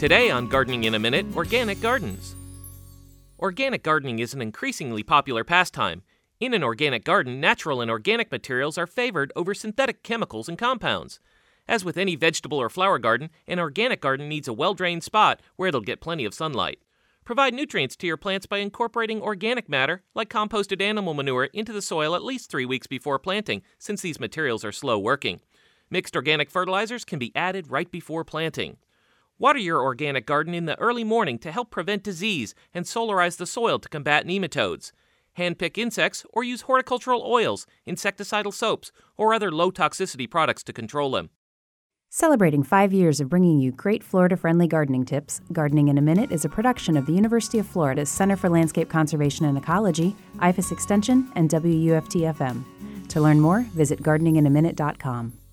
Today on Gardening in a Minute, organic gardens. Organic gardening is an increasingly popular pastime. In an organic garden, natural and organic materials are favored over synthetic chemicals and compounds. As with any vegetable or flower garden, an organic garden needs a well-drained spot where it'll get plenty of sunlight. Provide nutrients to your plants by incorporating organic matter, like composted animal manure, into the soil at least 3 weeks before planting, since these materials are slow working. Mixed organic fertilizers can be added right before planting. Water your organic garden in the early morning to help prevent disease and solarize the soil to combat nematodes. Handpick insects or use horticultural oils, insecticidal soaps, or other low-toxicity products to control them. Celebrating 5 years of bringing you great Florida-friendly gardening tips, Gardening in a Minute is a production of the University of Florida's Center for Landscape Conservation and Ecology, IFAS Extension, and WUFT-FM. To learn more, visit gardeninginaminute.com.